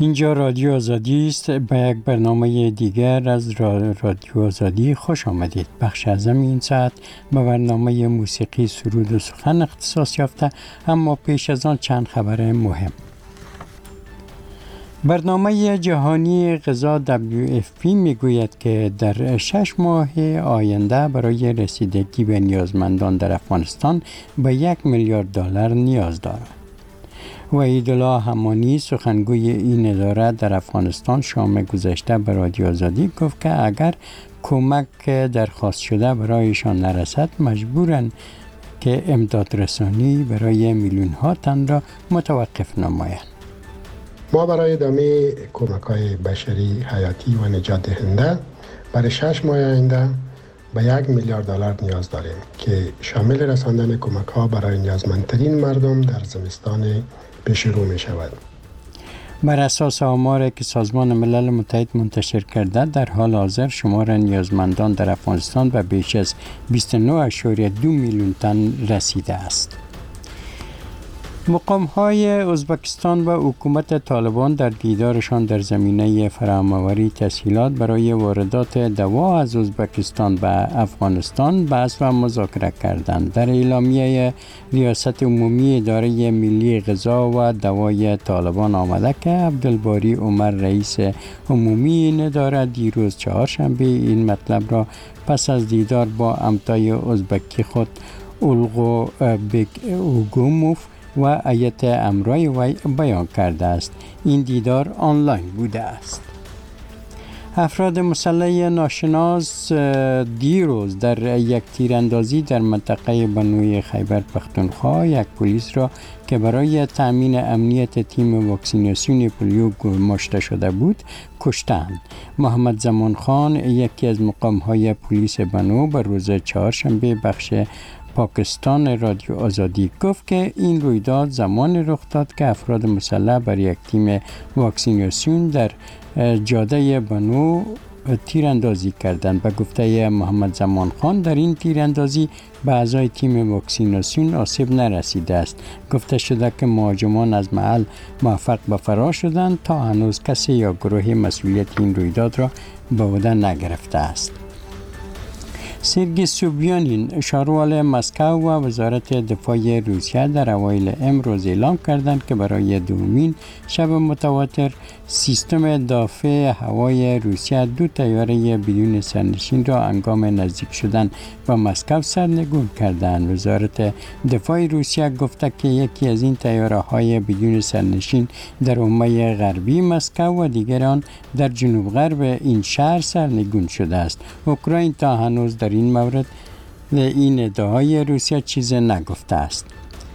اینجا رادیو آزادی است. به یک برنامه دیگر از رادیو آزادی خوش آمدید. بخش اعظم این ساعت به برنامه موسیقی سرود و سخن اختصاص یافته، اما پیش از آن چند خبر مهم. برنامه جهانی غذا WFP میگوید که در 6 ماه آینده برای رسیدگی به نیازمندان در افغانستان به $1 میلیارد نیاز دارد. وحیدالله حمانی سخنگوی این اداره در افغانستان شام گذشته به رادیو آزادی گفت که اگر کمک درخواست شده برایشان نرسد مجبورند که امداد رسانی برای میلیون ها تن را متوقف نمایند. ما برای ادامه کمک‌های بشری حیاتی و نجات دهنده برای 6 ماه آینده به $1 میلیارد نیاز داریم که شامل رساندن کمک‌ها برای نیازمندترین مردم در زمستان پیش رو می شود. بر اساس آماری که سازمان ملل متحد منتشر کرده، در حال حاضر شمار نیازمندان در افغانستان به بیش از 29.2 میلیون تن رسیده است. مقام‌های ازبکستان و حکومت طالبان در دیدارشان در زمینه فراهم‌آوری تسهیلات برای واردات دوا از ازبکستان به افغانستان بحث و مذاکره کردند. در اعلامیه ریاست عمومی اداره ملی غذا و دوای طالبان آمده که عبدالباری عمر رئیس عمومی این اداره دیروز چهارشنبه این مطلب را پس از دیدار با همتای ازبکی خود اولغو بیگوموف و هیئت امرای وی بیان کرده است. این دیدار آنلاین بوده است. افراد مسلح ناشناس دیروز در یک تیراندازی در منطقه بنوی خیبر پختونخوا یک پلیس را که برای تأمین امنیت تیم واکسیناسیون پولیو گماشته شده بود کشتند. محمد زمان خان، یکی از مقام‌های پلیس بنو، به روز چهارشنبه بخش پاکستان رادیو آزادی گفت که این رویداد زمان رخ داد که افراد مسلح بر یک تیم واکسیناسیون در جاده بنو تیراندازی کردند. به گفته محمد زمان خان در این تیراندازی به اعضای تیم واکسیناسیون آسیب نرسیده است. گفته شده که مهاجمان از محل موفق به فرار شدند تا هنوز کسی یا گروهی مسئولیت این رویداد را به عهده نگرفته است. سرگئی سوبیانین، شاروال مسکو و وزارت دفاع روسیه در اوایل امروز اعلام کردند که برای دومین شب متواتر سیستم دافع هوای روسیه 2 طیاره بدون سرنشین را هنگام نزدیک شدن به مسکو سرنگون کردند. وزارت دفاع روسیه گفته که یکی از این طیاره های بدون سرنشین در حومه غربی مسکو و دیگر آن در جنوب غرب این شهر سرنگون شده است. اوکراین تا هنوز در این مورد این ادعای روسیه چیز نگفته است.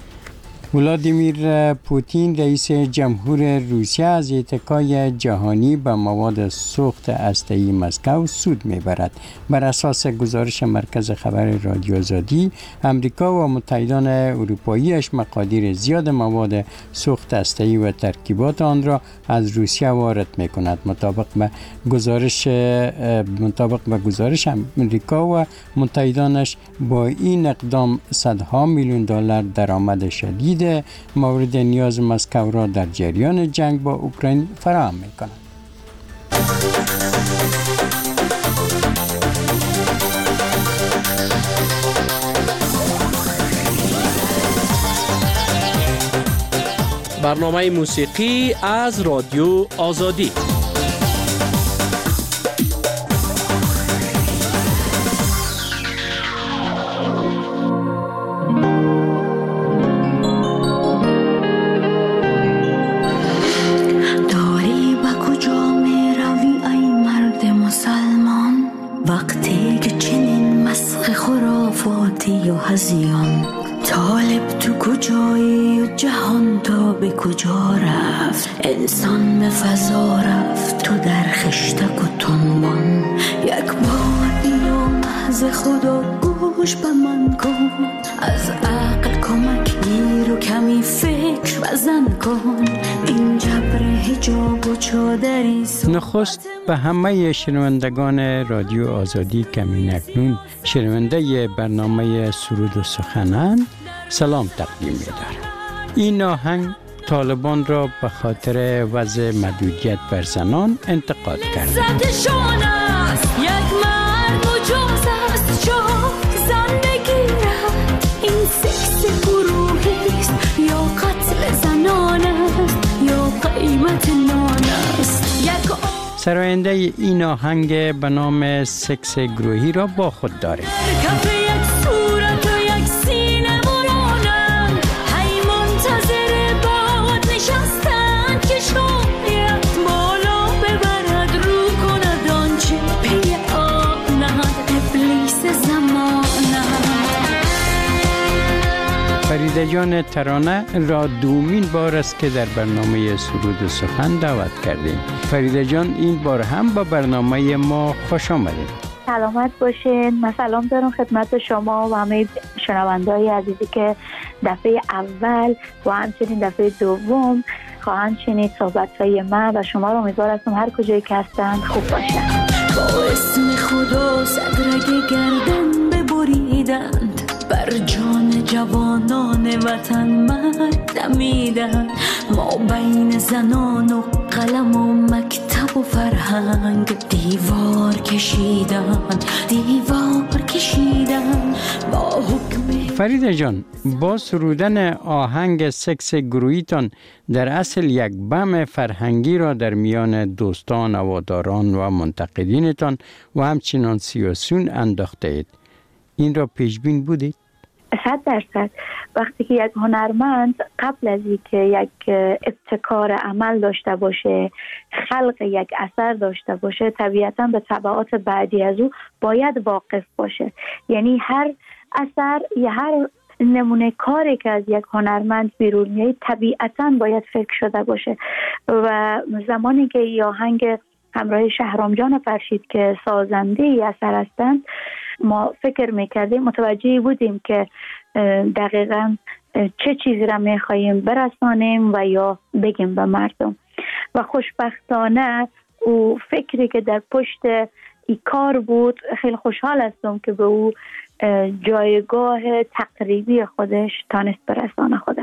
ولادیمیر پوتین رئیس جمهور روسیه از اتکای جهانی به مواد سوخت هسته‌ای مسکو سود میبرد. بر اساس گزارش مرکز خبر رادیو آزادی، امریکا و متحدان اروپاییش مقادیر زیاد مواد سوخت هسته‌ای و ترکیبات آن را از روسیه وارد میکند. مطابق به گزارش امریکا و متحدانش با این اقدام صدها میلیون دلار درآمد شدید مورد نیاز مسکو را در جریان جنگ با اوکراین فراهم می‌کند. برنامه موسیقی از رادیو آزادی. هزیان طالب تو کجایی و جهان تا به کجا رفت؟ انسان به فضا رفت تو در خشتک و تنبان. یک بار اینو محض خدا گوش به من کن، از عقل کمک گیر و کمی فکر بزن کن. این جبر حجاب و چادری نخست به همه شنوندگان رادیو آزادی که اکنون شنونده برنامه سرود و سخنند سلام تقدیم می‌دارم. این آهنگ طالبان را به خاطر وضع محدودیت بر زنان انتقاد کرد. یک مرد مجاز است جا زن بگیرد، این سکس گروهی است یا قتل زنان است یا قیمت نان است. سراینده این آهنگ به نام سکس گروهی را با خود داره. فریده جان ترانه را دومین بار است که در برنامه سرود و سخن دعوت کردیم. فریده جان این بار هم با برنامه ما خوش آمدید. سلامت باشین. من سلام دارم خدمت شما و همه شنونده‌های عزیزی که دفعه اول و همچنین دفعه دوم خواهند شنید صحبت‌های من و شما رو امیدوار هستم هر کجایی که هستند خوب باشن. با اسم خدا صدرگ گردن ببریدند، بر جان جوانان وطن مرد دمیدند. ما بین زنان و قلم و مکتب و فرهنگ دیوار کشیدند با حکم. فریده جان، با سرودن آهنگ سکس گروهیتان در اصل یک بم فرهنگی را در میان دوستان، هواداران و منتقدینتان و همچنان سیاسیون انداخته اید. این را پیشبین بودید؟ 100%. وقتی که یک هنرمند قبل از اینکه یک ابتکار عمل داشته باشه، خلق یک اثر داشته باشه، طبیعتاً به تبعات بعدی از او باید واقف باشه. یعنی هر اثر یا هر نمونه کاری که از یک هنرمند بیرون میاد طبیعتاً باید فکر شده باشه. و زمانی که این آهنگ همراه شهرام جان فرشید که سازنده ای اثر هستند، ما فکر میکردیم، متوجه بودیم که دقیقاً چه چیزی را میخواییم برسانیم و یا بگیم به مردم. و خوشبختانه او فکری که در پشت ای کار بود، خیلی خوشحال هستم که به او جایگاه تقریبی خودش تانست برسانه خوده.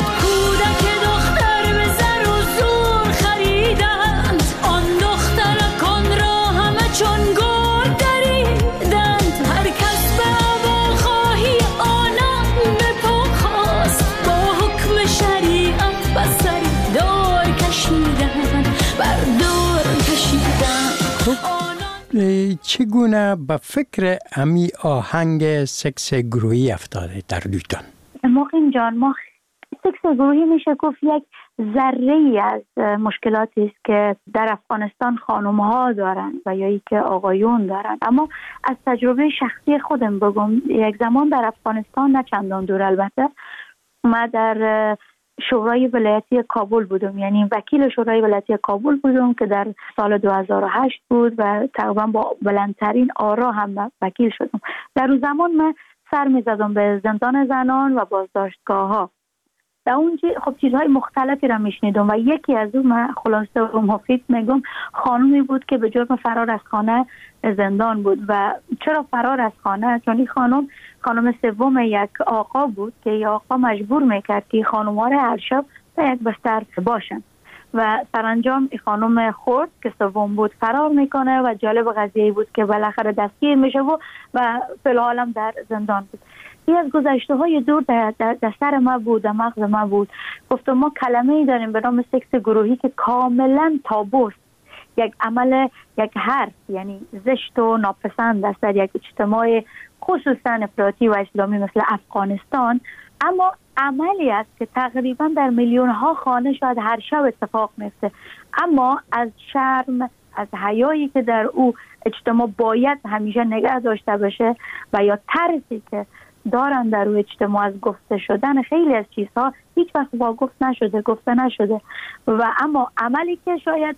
چگونه به فکر امی آهنگ سکس گروهی افتاده در دویتان؟ موقین جان، ما سکس گروهی میشه گفت یک ذره از مشکلاتی است که در افغانستان خانم ها دارن و یا ای که آقایون دارن. اما از تجربه شخصی خودم بگم، یک زمان در افغانستان، نه چندان دور البته، ما در شورای ولایتی کابل بودم، یعنی وکیل شورای ولایتی کابل بودم که در سال 2008 بود و تقریبا با بلندترین آرا هم وکیل شدم. در اون زمان من سر می زدم به زندان زنان و بازداشتگاه ها. در اونجا خب چیزهای مختلفی را میشنیدم و یکی از اون، من خلاصه و مفید میگم، خانومی بود که به جرم فرار از خانه زندان بود. و چرا فرار از خانه؟ چون این خانم سوم یک آقا بود که این آقا مجبور میکرد که خانوما را هر شب به یک بستر باشن و سرانجام این خانم خورد که سوم بود فرار میکنه و جالب قضیه بود که بالاخره دستگیر میشه و فی‌الحال هم در زندان بود. این از گذشته های دور در سر ما بود، در مغز ما بود. گفتم ما کلمه‌ای داریم به نام سکس گروهی که کاملا تابوست، یک عمل، یک حرف، یعنی زشت و ناپسند است در یک اجتماع خصوصا افراطی و اسلامی مثل افغانستان. اما عملی است که تقریبا در میلیون ها خانه شاید هر شب اتفاق میفته، اما از شرم، از حیایی که در او اجتماع باید همیشه نگه داشته بشه و یا ترسی که دارن در او اجتماع از گفته شدن خیلی از چیزها هیچ وقت گفته نشده و اما عملی که شاید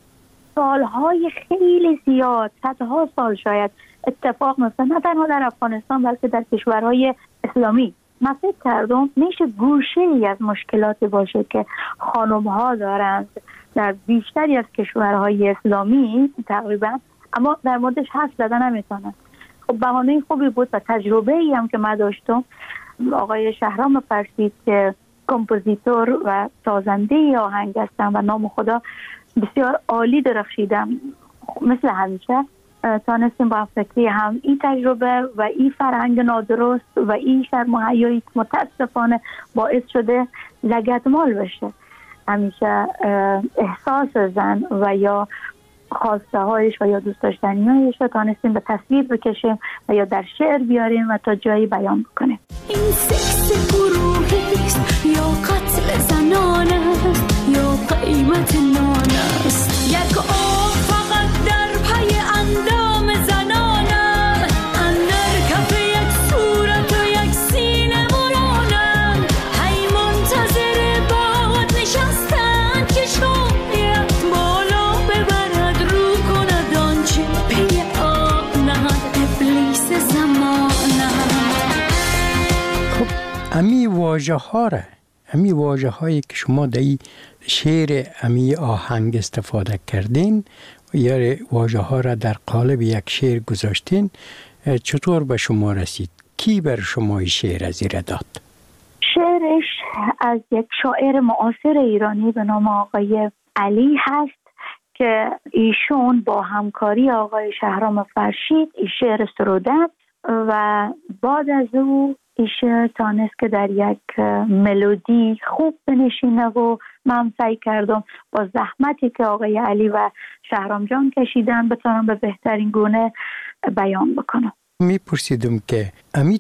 سالهای خیلی زیاد، صدها سال شاید اتفاق میفته، نه تنها در افغانستان بلکه در کشورهای اسلامی. من فکر کردم میشه گوشه ای از مشکلاتی باشه که خانم ها دارند در بیشتری از کشورهای اسلامی تقریبا، اما در موردش حرف زدن نمیتونن. خب بهانه خوبی بود و تجربه ای هم که من داشتم، آقای شهرام فرشید که کمپوزیتور و سازنده آهنگ هستم و نام خدا بسیار عالی درخشیدم. مثل همیشه تانستیم با فکری هم این تجربه و این فرهنگ نادرست و این شرم و حیایی که متاسفانه باعث شده لگدمال بشه همیشه احساس زن و یا خواسته هایش و یا دوست داشتنی هایش رو تانستیم به تصویر بکشیم و یا در شعر بیاریم و تا جایی بیان بکنیم. این سکس گروهیست یا قتل زنان است یا قیمت نان است، یک آب فقط در پی اندام زنان است، اندر کف یک صورت و یک سینه مرانم، هی منتظر باد نشستن که شاید بالا ببرد رو کند آنچه پی آب نهد ابلیس زمانه. خب امی واژه هایی که شما در این شعر امی آهنگ استفاده کردین یا واژه ها را در قالب یک شعر گذاشتین، چطور به شما رسید؟ کی بر شما این شعر از ایره داد؟ شعرش از یک شاعر معاصر ایرانی به نام آقای علی هست که ایشون با همکاری آقای شهرام فرشید این شعر سرودن و بعد از او این شعر تانست که در یک ملودی خوب بنشینه و من سعی کردم با زحمتی که آقای علی و شهرام جان کشیدن بتونم به بهترین گونه بیان بکنم. میپرسیدم که امی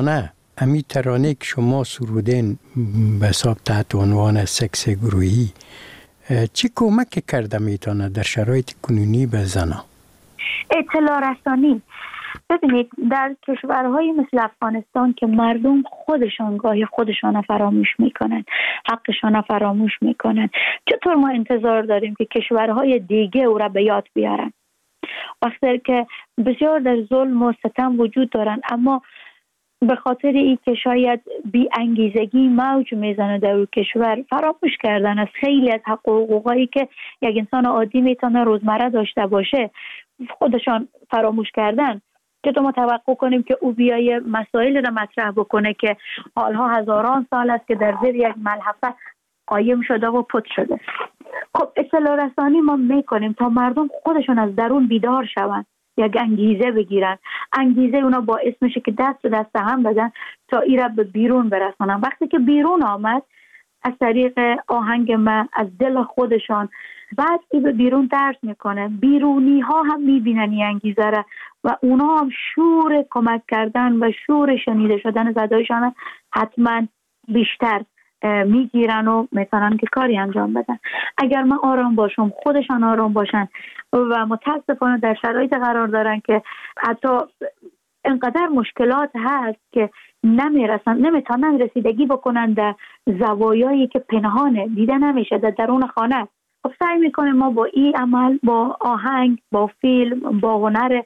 ترانه که شما سرودین به حساب تحت عنوان سکس گروهی چی کمک کرده میتونه در شرایط کنونی به زنها؟ اطلاع رسانی. ببینید در کشورهای مثل افغانستان که مردم خودشان گاهی خودشان فراموش میکنن، حقشان فراموش میکنن، چطور ما انتظار داریم که کشورهای دیگه او را به یاد بیارن؟ وقتی که بسیار در ظلم و ستم وجود دارن اما به خاطر این که شاید بی انگیزگی موج میزنه در اون کشور فراموش کردن از خیلی از حقوقایی که یک انسان عادی میتونه روزمره داشته باشه، خودشان فراموش کردن. چطور ما توقع کنیم که او بیایه مسائل را مطرح بکنه که حالها هزاران سال است که در زیر یک ملحفه قایم شده و پت شده؟ خب اطلاع رسانی ما میکنیم تا مردم خودشون از درون بیدار شوند، یک انگیزه بگیرن. انگیزه اونا باعث میشه که دست به دست هم بدن تا این را به بیرون برسونن. وقتی که بیرون آمد از طریق آهنگ من از دل خودشان بعد ای به بیرون درس میکنه، بیرونی ها هم میبینن این انگیزه را و اونا هم شور کمک کردن و شور شنیده شدن صدایشان حتما بیشتر میگیرن و میتونن که کاری انجام بدن. اگر من آرام باشم خودشان آرام باشن و متاسفانه در شرایط قرار دارن که حتی انقدر مشکلات هست که نمیتونن رسیدگی بکنن در زوایایی که پنهانه دیده نمیشه در درون خانه. خب سعی میکنیم ما با این عمل، با آهنگ، با فیلم، با هنر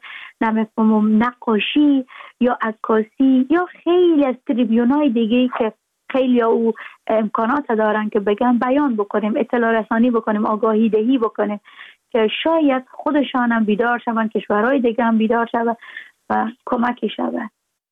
نقاشی یا عکاسی یا خیلی از تریبیونای دیگه که خیلی او امکانات دارن که بگن بیان بکنیم، اطلاع رسانی بکنیم، آگاهی دهی بکنیم که شاید خودشان هم بیدار شون، کشورهای دیگه هم بیدار شون و کمکی شود.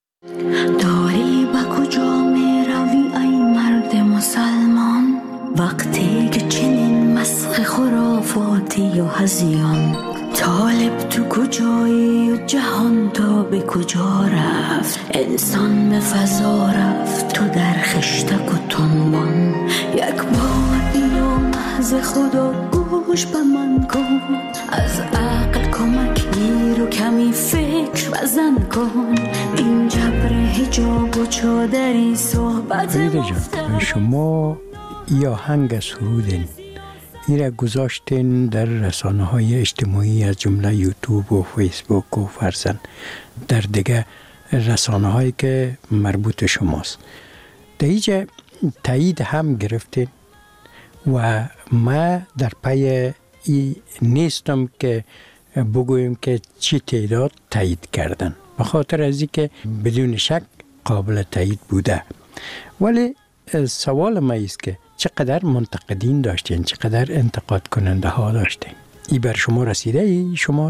داری با کجا می روی ای مرد مسلمان وقتی که چنین مسخ خرافاتی و هزیان؟ طالب تو کجایی و جهان تا به کجا رفت؟ انسان به فضا رفت تو در خشتک و تنبان. یک بار اینو محض خدا گوش به من کن، از عقل کمک گیر و کمی فکر بزن کن. این جبر حجاب و چادری صحبت مفتر. شما یا آهنگ سرودین این را گذاشتین در رسانه‌های اجتماعی از جمله یوتیوب و فیسبوک و فرزن در دیگه رسانه‌هایی که مربوط شماست. در اینجا تایید هم گرفتین و ما در پی نیستم که بگویم که چی تعداد تایید کردن، به خاطر از اینکه بدون شک قابل تایید بوده. ولی سوال ما است که چقدر منتقدین داشتین، چقدر انتقاد کننده ها داشتین؟ ای بر شما رسیده ای شمار؟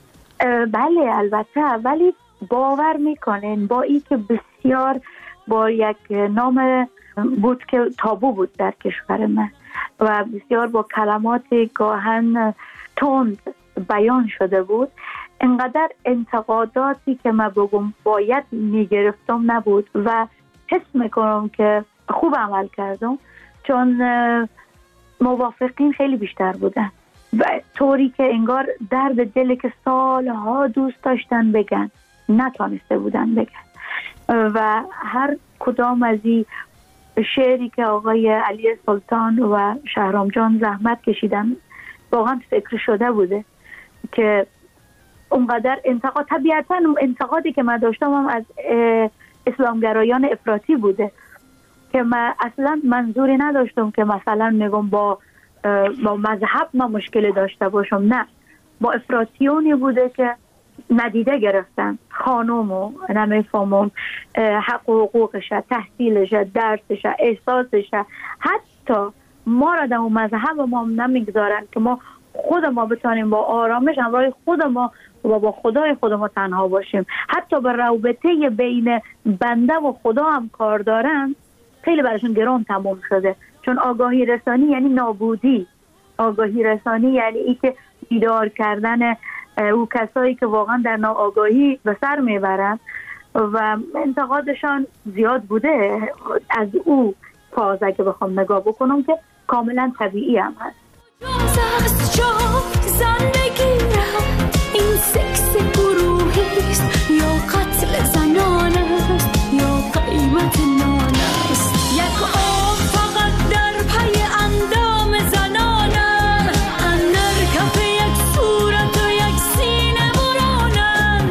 بله البته، ولی باور میکنین با ای که بسیار با یک نام بود که تابو بود در کشور من و بسیار با کلمات گاهن تند بیان شده بود. انقدر انتقاداتی که من بگم باید میگرفتم نبود و حس میکنم که خوب عمل کردم، چون موافقین خیلی بیشتر بودن و طوری که انگار درد دلی که سالها دوست داشتن بگن نتانسته بودن بگن. و هر کدام از این شعری که آقای علی سلطان و شهرام جان زحمت کشیدن واقعا فکر شده بوده که اونقدر انتقاد، طبیعتا انتقادی که من داشتم هم از اسلامگرایان افراطی بوده که من اصلا منظوری نداشتم که مثلا میگم با مذهب ما مشکل داشته باشم، نه، با افراطیونی بوده که ندیده گرفتن خانومو، نمیفهمم حق و حقوقش، تحصیلش، درسش، احساسش، حتی ما را در مذهب ما نمیگذارن که ما خود ما بتانیم با آرامش همراه خود ما و با خدای خود ما تنها باشیم. حتی به رابطه بین بنده و خدا هم کار دارن، خیلی براشون گران تموم شده، چون آگاهی رسانی یعنی نابودی، آگاهی رسانی یعنی ای که بیدار کردن او کسایی که واقعا در ناآگاهی به سر میبرن و انتقادشان زیاد بوده. از او فاز اگه بخوام نگاه بکنم که کاملا طبیعی هم هست. این سکس گروهیست یا قتل زنان است یا قیمت نان است. یک آب فقط در پی اندام زنانم، اندر کف یک صورت و یک سینه برانم.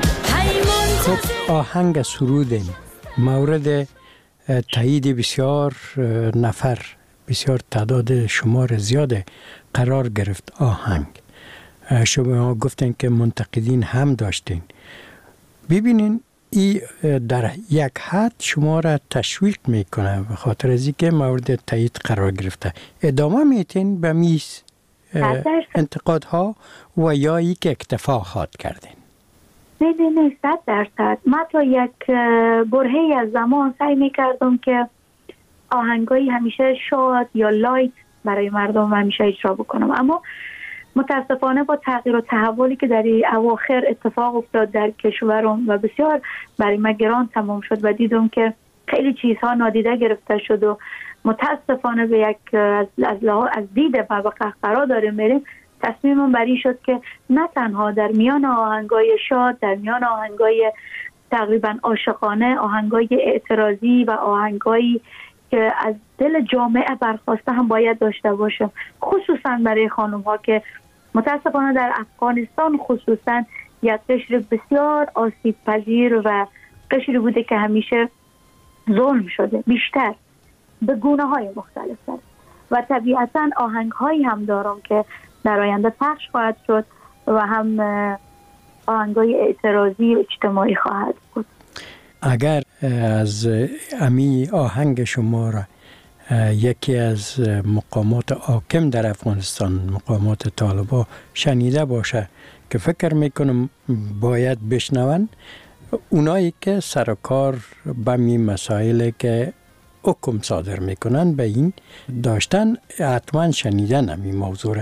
خب آهنگ سرودیم مورد تایید بسیار نفر، بسیار تعداد شمار زیاده قرار گرفت. آهنگ شما گفتین که منتقدین هم داشتین. ببینین این در یک حد شما را تشویق میکنه به خاطر از اینکه مورد تایید قرار گرفته. ادامه میتین به میز انتقادها و یا ای که اکتفا خواد کردین؟ نه 100%. من تا یک برهه‌ای از زمان سعی میکردم که آهنگایی همیشه شاد یا لایت برای مردم همیشه اجرا بکنم، اما متاسفانه با تغییر و تحولی که در اواخر اتفاق افتاد در کشورم و بسیار برای من گران تمام شد و دیدم که خیلی چیزها نادیده گرفته شد و متاسفانه به یک از دید و به قهقرا داریم میریم، تصمیمم بری شد که نه تنها در میان آهنگای شاد، در میان آهنگای تقریبا عاشقانه، آهنگای اعتراضی و آهنگایی که از دل جامعه برخواسته هم باید داشته باشم، خصوصا برای خانم ها که متاسفانه در افغانستان خصوصا یک قشر بسیار آسیب پذیر و قشری بوده که همیشه ظلم شده، بیشتر به گونه های مختلف داره و طبیعتا آهنگ هایی هم دارم که در آینده پخش خواهد شد و هم آهنگای اعتراضی و اجتماعی خواهد بود. اگر از امی آهنگ شما را یکی از مقامات حاکم در افغانستان، مقامات طالبان شنیده باشه که فکر میکنم باید بشنون، اونایی که سرکار به می مسائل که حکم صادر میکنن به این داشتن حتما شنیدن امی موضوع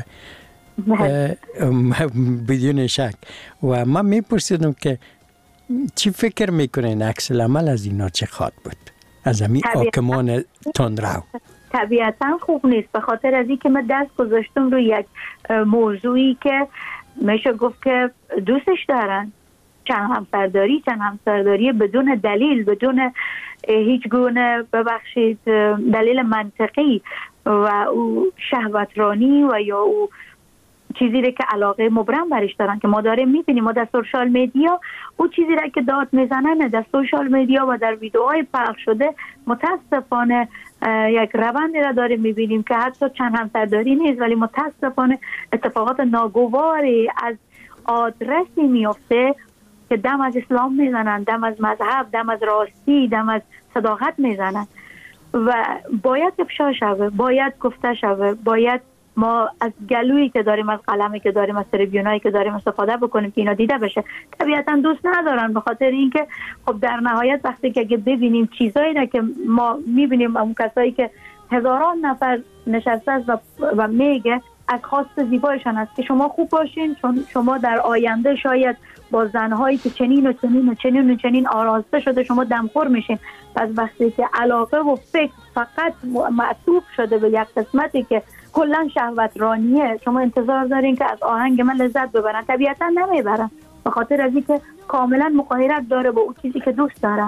بدون شک. و من میپرسیدم که چی فکر میکنین عکس العمل از اینا چه خواهد بود از امی حاکمان تندرو؟ طبیعتا خوب نیست، به خاطر از این که من دست گذاشتم روی یک موضوعی که میشه گفت که دوستش دارن، چند همسرداری بدون دلیل، بدون هیچ گونه ببخشید دلیل منطقی و او شهوترانی و یا او چیزی را که علاقه مبرم برش دارن که ما داریم میبینیم. ما در سوشال میدیا او چیزی را که داد میزنن در سوشال میدیا و در ویدیوهای پخش شده متاسفانه یک روندی را داریم میبینیم که حتی چند همسرداری نیست ولی متاسفانه اتفاقات ناگواری از آدرسی میفته که دم از اسلام میزنن، دم از مذهب، دم از راستی، دم از صداقت میزنن و باید افشا شوه، باید گفته شوه، باید ما از گلویی که داریم، از قلمی که داریم، از تریبیونایی که داریم استفاده بکنیم که اینا دیده بشه. طبیعتا دوست ندارن، به خاطر اینکه خب در نهایت وقتی که ببینیم چیزایی را که ما میبینیم، اون کسایی که هزاران نفر نشسته است و میگه از خواست زیبایشان است که شما خوب باشین، چون شما در آینده شاید با زنهایی که چنین و چنین و چنین و چنین آراسته شده شما دمخور میشین. پس وقتی که علاقه و فکر فقط معطوف شده به یک قسمتی که کلا شهوت رانیه، شما انتظار دارین که از آهنگ من لذت ببرن، طبیعتا نمیبرن، به خاطر از اینکه کاملا مقایرت داره با اون چیزی که دوست دارن.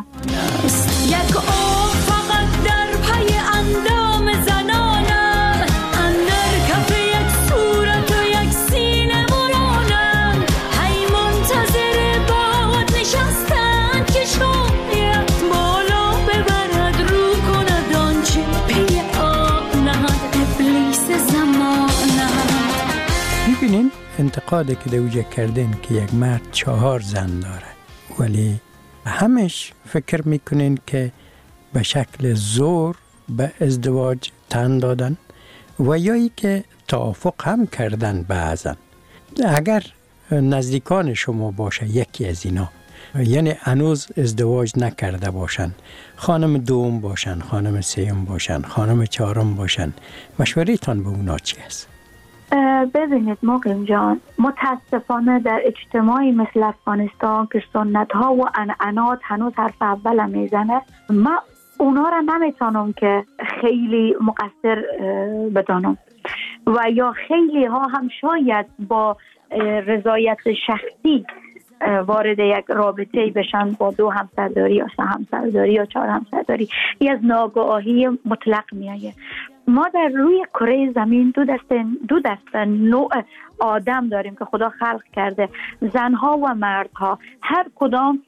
یک فقط در پی اندام زنانم، اندر کف یک صورت و یک سینه مرانم، هی منتظر باد نشستن که شاید بالا ببرد رو کند آنچه پی آب نهد ابلیس زمانم. میبینین انتقادی که دوجه کردین که یک مرد 4 زن داره، ولی همش فکر میکنین که به شکل زور به ازدواج تن دادن و یا ای که توافق هم کردن بعضا. اگر نزدیکان شما باشه یکی از اینا، یعنی هنوز ازدواج نکرده باشن، خانم دوم باشن، خانم سوم باشن، خانم 4 باشن، مشورتان به اونا چی است؟ ببینید مقیم جان، متاسفانه در اجتماعی مثل افغانستان که سنت ها و عنعنات هنوز حرف اول میزنه، ما اونا را نمیتونم که خیلی مقصر بدانم و یا خیلی ها هم شاید با رضایت شخصی وارد یک رابطه بشن با 2 همسرداری یا 3 همسرداری یا 4 همسرداری. این از ناگاهی مطلق میایه. ما در روی کره زمین دو دست نوع آدم داریم که خدا خلق کرده، زنها و مردها، هر کدام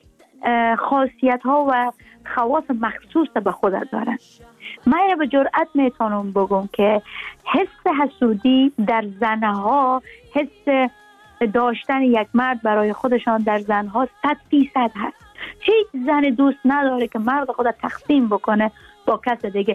خاصیت ها و خواص مخصوص به خود دارن. من به جرئت میتونم بگم که حس حسودی در زنها، حس داشتن یک مرد برای خودشان در زنها 100% هست. هیچ زن دوست نداره که مرد خود تقسیم بکنه با کس دیگه،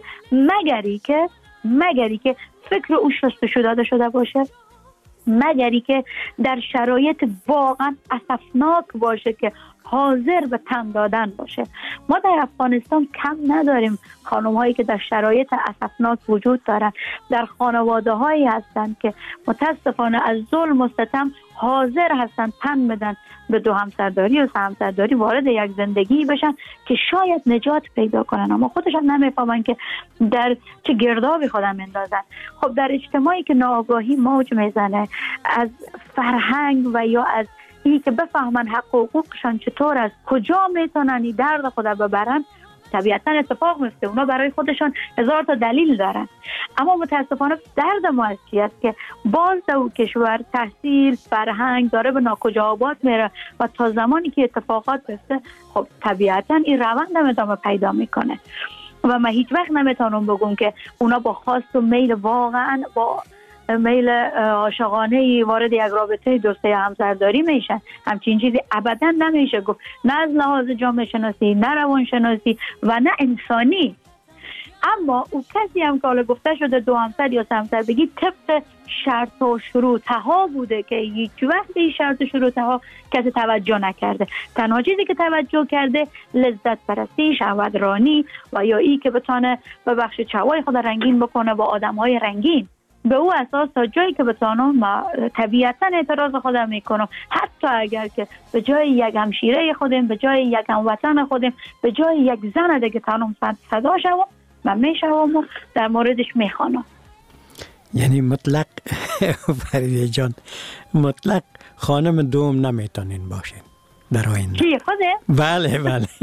مگری که فکر او شستشو داده شده باشه، مگری که در شرایط واقعا اسفناک باشه که حاضر به تن دادن باشه. ما در افغانستان کم نداریم خانم هایی که در شرایط اسفناک وجود دارن، در خانواده هایی هستن که متاسفانه از ظلم و ستم حاضر هستن تن بدن به 2 همسرداری و 3 همسرداری، وارد یک زندگی بشن که شاید نجات پیدا کنن، اما خودشان نمیفهمن که در چه گردابی خودم اندازن. خب در اجتماعی که ناآگاهی موج میزنه از فرهنگ و یا از این که بفهمن حق و حقوقشان چطور است، کجا میتونن این درد خدا ببرن، طبیعتا اتفاق میفته. اونا برای خودشان 1000 تا دلیل دارن، اما متاسفانه درد ما از چی است که باز در کشور تحصیل فرهنگ داره به ناکجاوات میره و تا زمانی که اتفاقات بیفته خب طبیعتا این روند هم ادامه پیدا میکنه و من هیچ وقت نمیتونم بگم که اونا با خواست و میل، واقعا با میل عاشقانه وارد یک رابطه دوستی همسرداری میشن. همچین چیزی ابدا نمیشه گفت، نه از لحاظ جامعه شناسی، نه روان شناسی و نه انسانی. اما او کسی هم که حالا گفته شده 2 همسر یا 3 همسر بگی طبق شرط و شروطها بوده که هیچ وقت این شرط و شروطها کسی توجه نکرده. تنها چیزی که توجه کرده لذت پرستی، شهوت رانی و یا ای که بتونه به بخش چوای خود رنگین بکنه با آدم‌های رنگین. به او اساس تا جایی که بتانم ما طبیعتا اعتراض خودم میکنم، حتی اگر که به جای یک همشیره خودم، به جای یک هموطن خودم، به جای یک زن دیگه تانم صدا شوم، من میشوم و در موردش میخوانم. یعنی مطلق فریده جان، مطلق خانم دوم نمیتونین باشین در آینده؟ چی خوده؟ بله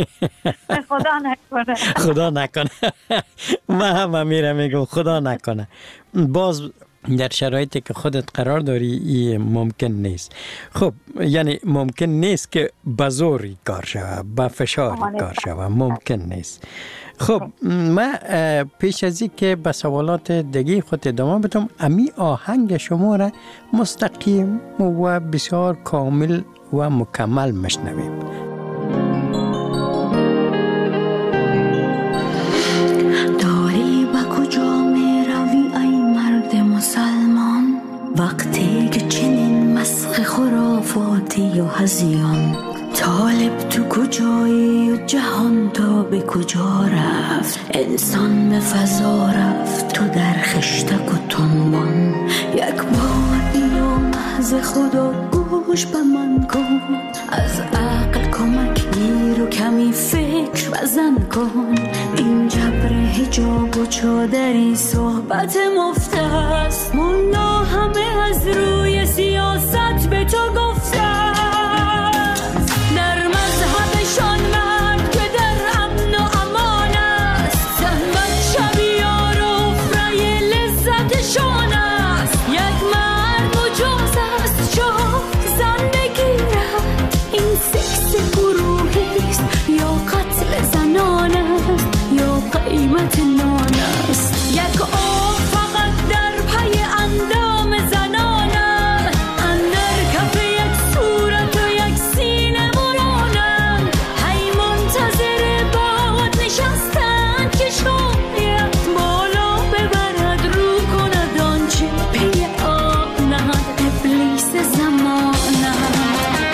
خدا نکنه. خدا نکنه. من هم میگم خدا نکنه. باز در شرایطی که خودت قرار داری این ممکن نیست. خب یعنی ممکن نیست که به زوری کار شوه، به فشاری کار شوه، ممکن نیست. خب من پیش از این که به سوالات دیگه خود ادامه بدم، امی آهنگ شما را مستقیم و بسیار کامل و مکمل مشنویم. داری با کجا می روی ای مرد مسلمان؟ ناراحتی و هزیان. طالب تو کجایی و جهان تا به کجا رفت؟ انسان به فضا رفت تو در خشتک و تنبان. یک بار اینو محض خدا گوش به من کن، از عقل کمک گیر و کمی فکر بزن کن. این جبر حجاب و چادری صحبت مفته است، مولا همه از روی سیاست به تو گفته است. در مذهبشان مرد که در امن و امان است، زحمت شبیار و فرای لذتشان است. یک مرد مجاز است شاه زن بگیرد، این سکس گروهی است یا قتل زنان است یا قیمت نان است. یک آب فقط در پی اندام زنان است، اندر کف یک صورت و یک سینه برانم. هی منتظر باد نشستند که شاید بالا ببرد رو کند آنچه پی آب نهد ابلیس زمان است.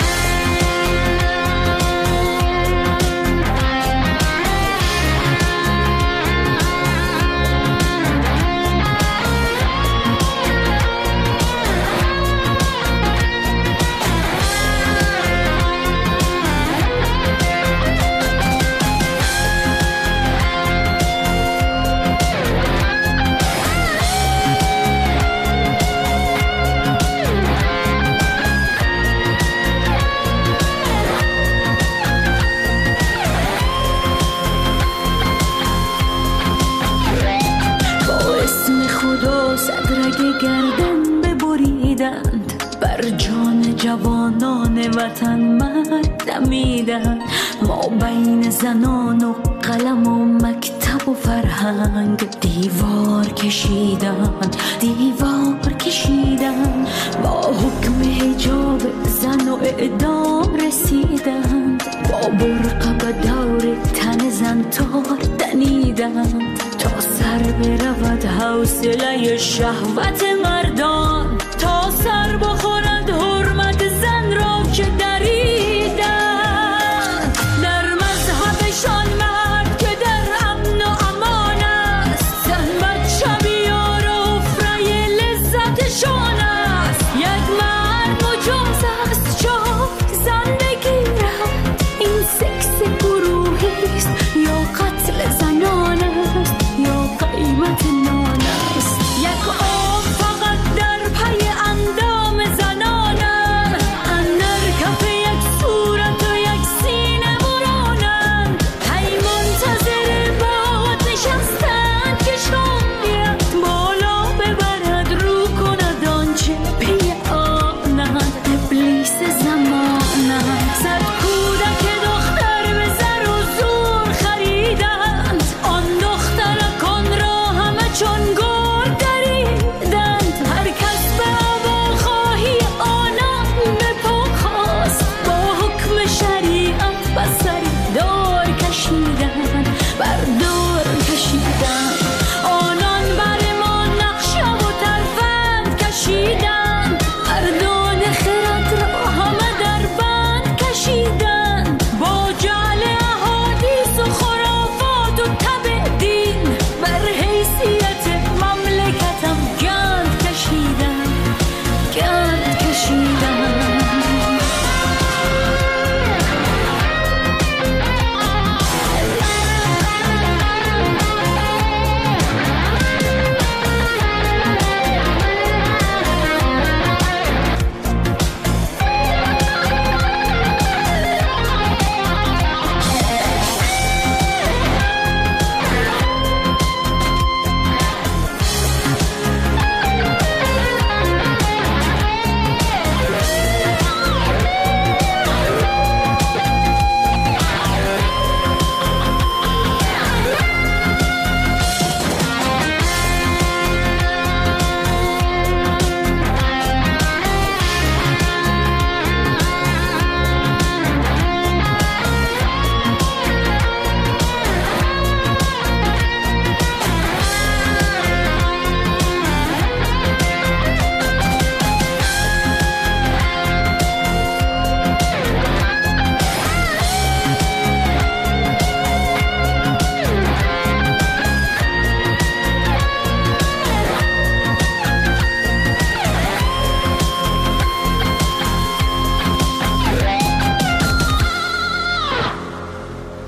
صدرگ گردن ببریدند، بر جان جوانان وطن مرگ دمیدند. ما بین زنان و قلم و مکتب و فرهنگ دیوار کشیدند، دیوار کشیدند. با حکم حجاب زن و اعدام رسیدند، با برقه به دور تن زن تار دنیدند. تا سر برود حوصله شهوت مردان، تا سر بخورد حرمت زن را که دریدند. در مذهبشان مرد که در امن و امان است، زحمت شبیار و فرای لذتشان است. یک مرد مجاز است شاه زن بگیرد، این سکس گروهی است یا قتل زنان است یا قیمت نان است. یک آب فقط در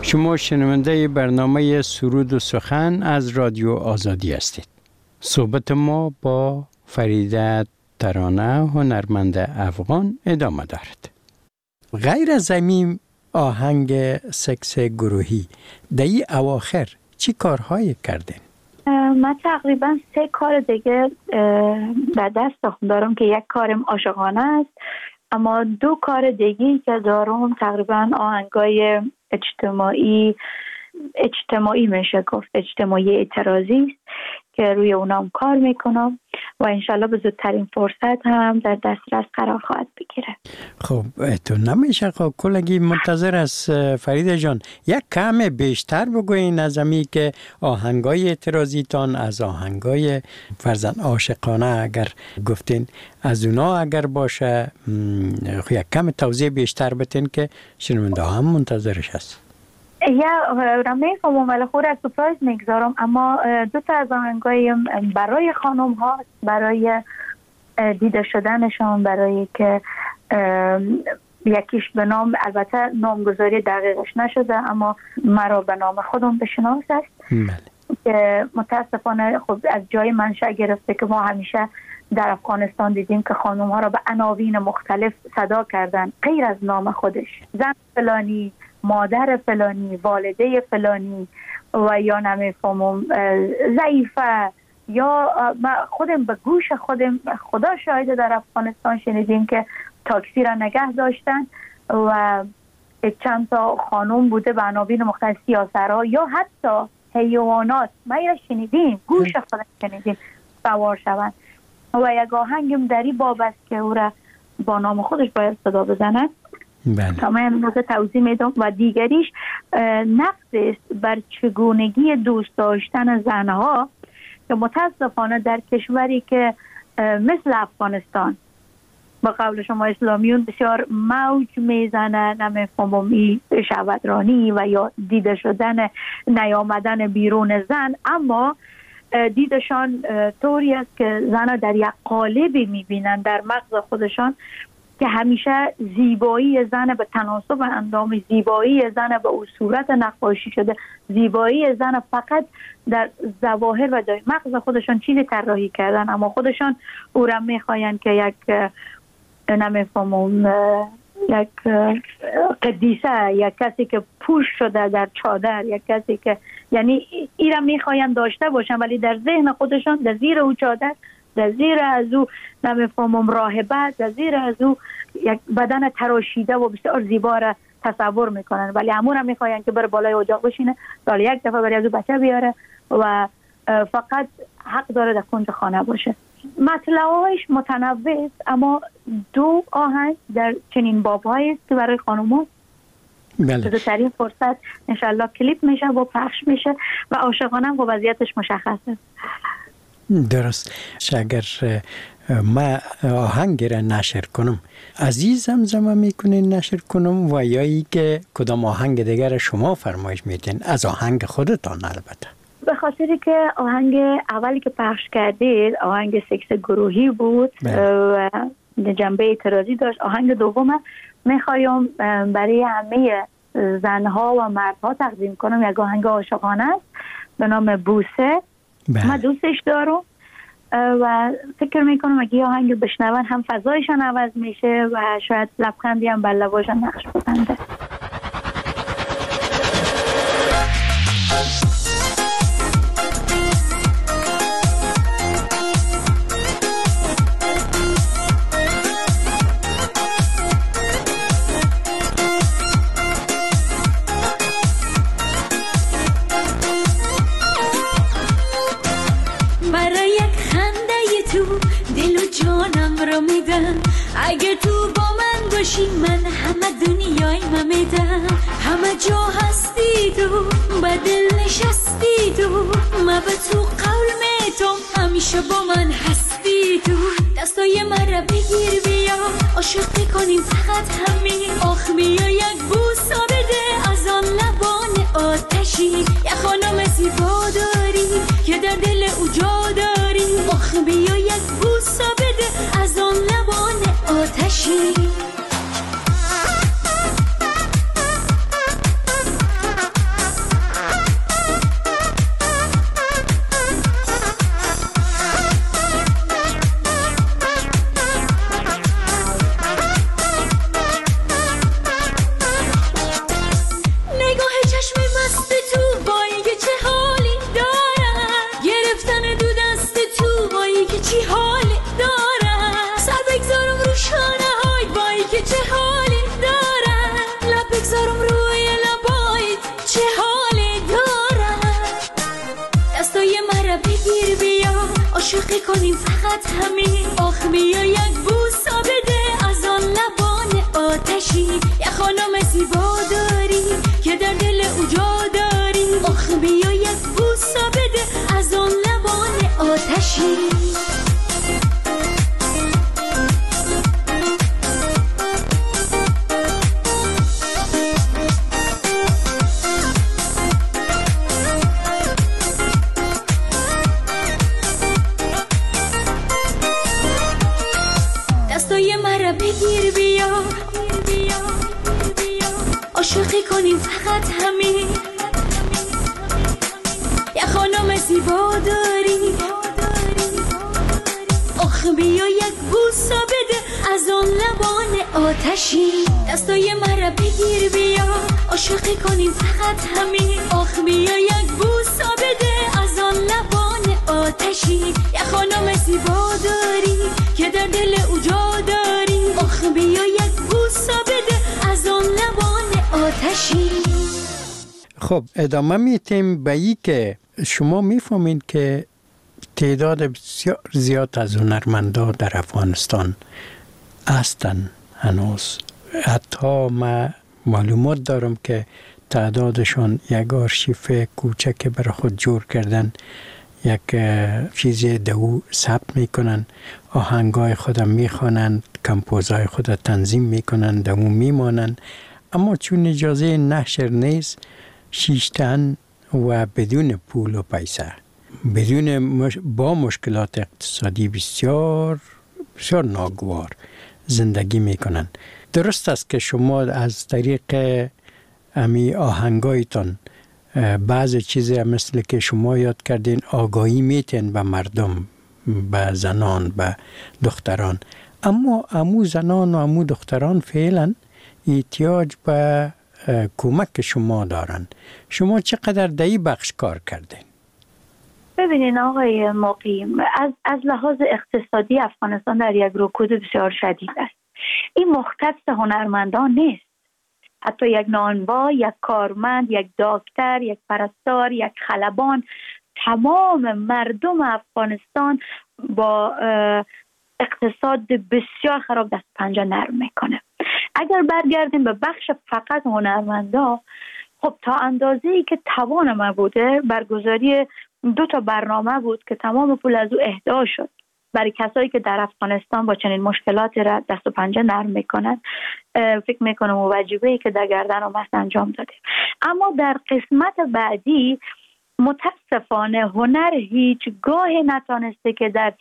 شما شنونده برنامه سرود و سخن از رادیو آزادی هستید. صحبت ما با فریده ترانه هنرمند افغان ادامه دارد. غیر از همین آهنگ سکس گروهی در این اواخر چی کارهایی کردین؟ من تقریبا 3 کار دیگه در دست دارم که یک کارم عاشقانه است، اما 2 کار دیگه که دارم تقریبا آهنگای اجتماعی میشه گفت، اجتماعی اعتراضی است که روی اونام کار میکنم و انشالله به زودترین فرصت هم در دسترس قرار خواهد بگیره. خب تو نمیشه کلگی منتظر از فریده جان یک کم بیشتر بگوین از همی که آهنگای اعتراضیتان از آهنگای فرزن عاشقانه اگر گفتین از اونا اگر باشه یک کم توضیح بیشتر بتین که شنونده هم منتظرش هست. را میفهمم ولی خود از سپرایز میگذارم، اما 2 تا از آهنگای برای خانم ها، برای دیده شدنشان، برای که یکیش به نام، البته نامگذاری دقیقش نشده اما مرا به نام خودم بشناس است که متاسفانه خب از جای منشأ گرفته که ما همیشه در افغانستان دیدیم که خانم ها را به عناوین مختلف صدا کردن غیر از نام خودش، زن فلانی، مادر فلانی، والده فلانی و یا نمیفهمم ضعیفه، یا خودم به گوش خودم خدا شاهد در افغانستان شنیدیم که تاکسی را نگه داشتن و چند تا خانم بوده به عناوین مختلف، سیاسرها یا حتی حیوانات، ما را شنیدیم، گوش خودم شنیدیم سوار شوند و یک آهنگم در این باب است که او را با نام خودش باید صدا بزنند. تمام نقطه توضیح میدم. و دیگریش نقد است بر چگونگی دوست داشتن زنها که متاسفانه در کشوری که مثل افغانستان با قول شما اسلامیون بسیار موج میزنه، نمیفهمم این شهوترانی و یا دیده شدن نیامدن بیرون زن، اما دیدشان طوری است که زنها در یک قالبی میبینن در مغز خودشان که همیشه زیبایی زن به تناسب اندام، زیبایی زن به صورت نقاشی شده، زیبایی زن فقط در ظواهر و در مغز خودشان چیزی طراحی کردن، اما خودشان او را میخواین که یک نمیفهمم یک قدیسه، یک کسی که پوش شده در چادر، یک کسی که یعنی این را میخواین داشته باشن ولی در ذهن خودشان در زیر او چادر، در زیر از او نمیفهمم راهبه، در زیر از او یک بدن تراشیده و بسیار زیبا را تصور میکنن، ولی همون هم میخواین که بره بالای اجاق بشینه، سال یک دفعه بره از او بچه بیاره و فقط حق داره در کنج خانه باشه. مطلعهایش متنوع است، اما 2 آهنگ در چنین باب‌هایی است که برای خانوما بزرگترین فرصت انشالله کلیپ میشه و پخش میشه و عاشقانه هم وضعیتش مشخصه. درست. اگر ما آهنگ را نشر کنم عزیزم زمه میکنین نشر کنم و یا ای که کدام آهنگ دیگر شما فرمایش میدین از آهنگ خودتان؟ البته به خاطری که آهنگ اولی که پخش کردید آهنگ سکس گروهی بود و جنبه اعتراضی داشت. آهنگ دوم میخوایم برای همه زنها و مردها تقدیم کنم، یک آهنگ عاشقانه است به نام بوسه. من دوستش دارم و فکر میکنم اگه آهنگ بشنون هم فضایشان عوض میشه و شاید لبخندی هم بر لباشان نقش بزنه. اگه تو با من باشی من همه دنیای من میدم، همه جا هستی تو با دل نشستی تو، من به تو قول میتم همیشه با من هستی تو. دستای من را بگیر بیا عاشقی کنیم فقط همین، آخ بیا یک بوسا بده از آن لبان آتشی، یک خانم زیبا داری که در دل او جا داری، آخ بیا یک بوسا بده از آن لبان آتشی. مرا بگیر بیا عاشقی کنیم فقط همین. آخ بیا یک بوسا بده از آن لبان آتشی. یک خانم زیبا داری که در دل او جا داری. آخ بیا یک بوسا بده از آن لبان آتشی. دستای مرا بگیر بیا عاشقی کنیم فقط همین. یک خانم زیبا داری. آخ بیا یک بوسا بده از آن لبان آتشی. دستای مرا بگیر بیا عاشقی کنیم فقط همین. آخ بیا یک بوسا بده از آن لبان آتشی. یک خانم زیبا داری که در دل او جا داری. آخ بیا یک بوسا بده از آن لبان آتشی. خب ادامه میتیم به ای که شما میفهمید که تعداد بسیار زیاد از هنرمندا در افغانستان هستن هنوز. حتی ما معلومات دارم که تعدادشان یک آرشیف کوچک برای خود جور کردن، یک چیزی دو ثبت میکنن، آهنگای خود میخوانند، کمپوزای خود تنظیم میکنن، دو میمانن. اما چون اجازه نشر نیست، شیشتن و بدون پول و پیسه، با مشکلات اقتصادی بسیار بسیار ناگوار زندگی میکنن. درست است که شما از طریق امی آهنگایتان بعض چیزی مثل که شما یاد کردین آگاهی میتین به مردم، به زنان، به دختران، اما امو زنان و امو دختران فعلا احتیاج به کمک شما دارن. شما چقدر در این بخش کار کردین؟ ببینین آقای مقیم، از لحاظ اقتصادی افغانستان در یک رکود بسیار شدید است. این مختص هنرمندان نیست. حتی یک نانوا، یک کارمند، یک دکتر، یک پرستار، یک خلبان، تمام مردم افغانستان با اقتصاد بسیار خراب دست پنجه نرم میکنه. اگر برگردیم به بخش فقط هنرمندا، خب تا اندازه‌ای که توان ما بوده، برگزاری 2 برنامه بود که تمام پول از او اهدا شد برای کسایی که در افغانستان با چنین مشکلاتی را دست و پنجه نرم میکنن. فکر میکنم وجیبه‌ای که در گردن ما انجام داده. اما در قسمت بعدی متاسفانه هنر هیچگاه نتانسته که در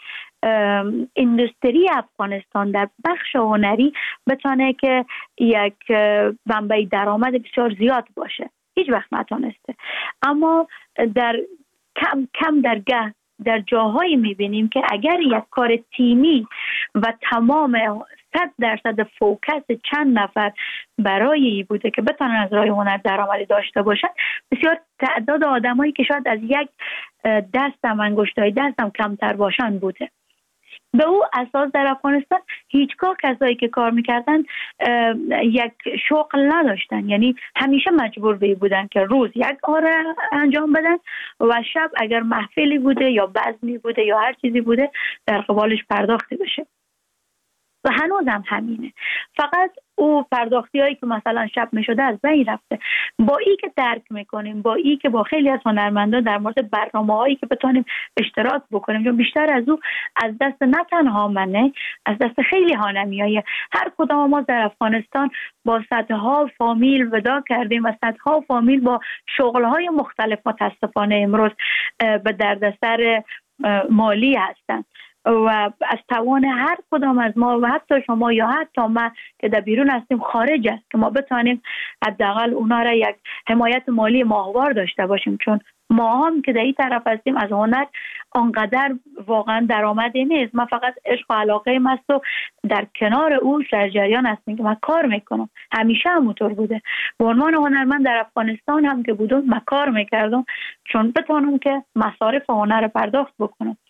اندستری افغانستان در بخش هنری بتونه که یک منبع درآمد بسیار زیاد باشه. هیچ وقت نتانسته. اما در کم در جاهایی میبینیم که اگر یک کار تیمی و تمام 100% فوکس چند نفر برای بوده که بتونن از راه هنر درآمدی داشته باشن، بسیار تعداد آدمایی که شاید از یک دستم انگشتای دستم کمتر باشن بوده. به او اساس در افغانستان هیچگاه کسایی که کار میکردن یک شغل نداشتن، یعنی همیشه مجبور بودن که روز یک کار انجام بدن و شب اگر محفلی بوده یا بزمی بوده یا هر چیزی بوده در قبالش پرداخته بشه. و هنوزم همینه. فقط او پرداختی هایی که مثلا شب می شده از بین رفته. با ای که درک میکنیم، با ای که با خیلی از هنرمندان در مورد برنامه هایی که بتونیم اشتراک بکنیم، چون بیشتر از او از دست نه تنها منه، از دست خیلی هانمیای هر کدام ما در افغانستان با صدها فامیل ودا کردیم و صدها فامیل با شغل های مختلف متاسفانه امروز به دردسر مالی هستند و از توان هر کدام از ما و حتی شما یا حتی ما که در بیرون هستیم خارج است که ما بتانیم حداقل اونا را یک حمایت مالی ماهوار داشته باشیم، چون ما هم که در این طرف هستیم از هنر آنقدر واقعا درآمدی نیست. ما فقط عشق و علاقه است و در کنار او در جریان هستیم که من کار میکنم. همیشه همونطور بوده. به عنوان هنرمند در افغانستان هم که بودم من کار میکردم چون بتونم که مصارف هنر پرداخت بکنم،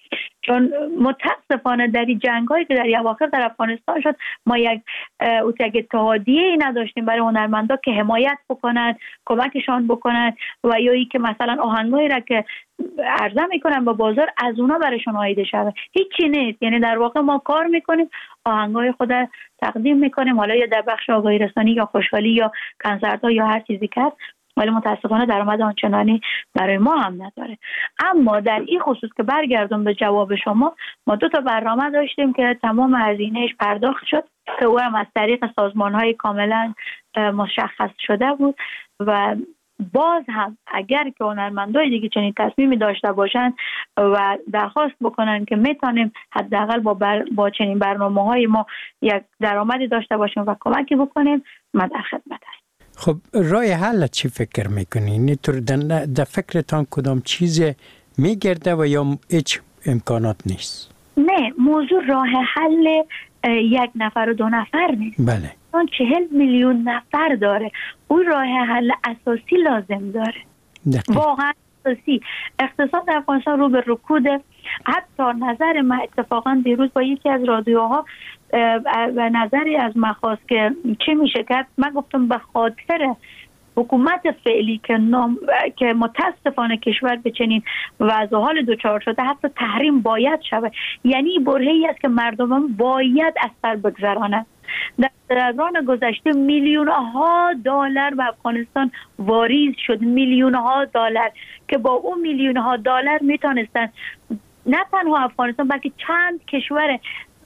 چون متاسفانه در این جنگ‌هایی که در اواخر در افغانستان شد ما یک اتحادیه‌ای نداشتیم برای هنرمندا که حمایت بکنن، کمکشان بکنن و یا ای که مثلا آهنگایی را که عرضه میکنن به بازار از اونا برایشون عایده شود. هیچی نیست. یعنی در واقع ما کار میکنیم، آهنگای خود تقدیم میکنیم، حالا یا در بخش آگاهی رسانی یا خوشحالی یا کنسرت‌ها یا هر چیزی که هست، ولی متاسفانه درآمد آنچنانی برای ما هم نداره. اما در این خصوص که برگردم به جواب شما، ما 2 برنامه داشتیم که تمام هزینه‌اش پرداخت شد که او هم از طریق سازمان‌های کاملا مشخص شده بود و باز هم اگر که هنرمندای دیگه چنین تصمیمی داشته باشن و درخواست بکنن که میتونیم حداقل با چنین برنامه‌های ما یک درآمدی داشته باشیم و کمکی بکنیم، ما در خدمت هستیم. خب راه حل چی فکر میکنین؟ در فکرتان کدام چیز میگرده و یا هیچ امکانات نیست؟ نه، موضوع راه حل 1 نفر و 2 نفر نیست. بله. اون 40 میلیون نفر داره. اون راه حل اساسی لازم داره. واقعا اساسی. اقتصاد در افغانستان رو به رکوده. حتی نظر من اتفاقا دیروز با یکی از رادیوها و نظری از مخواست که چه میشه کرد، من گفتم به خاطر حکومت فعلی که متاسفانه کشور به چنین وضع حال دچار شده، حتی تحریم باید شود. یعنی برهه‌ای است که مردم باید از سر بگذرانند. در دوران گذشته میلیون‌ها دلار به افغانستان واریز شد، میلیون‌ها دلار که با اون میلیون‌ها دلار میتونستن نه تنها افغانستان بلکه چند کشور